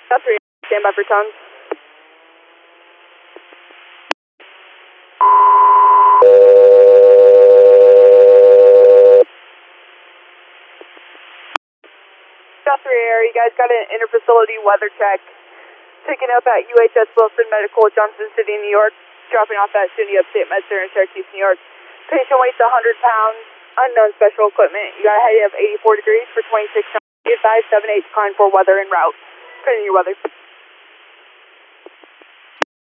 3, stand by for tongue. South 3 Air, you guys got an interfacility weather check. Picking up at UHS Wilson Medical, Johnson City, New York. Dropping off at SUNY Upstate MedCenter in Syracuse, New York. Patient weighs 100 pounds, unknown special equipment. You got a headache of 84 degrees for 26 hours. Be advised 7-8 decline for weather en route. Putting your weather.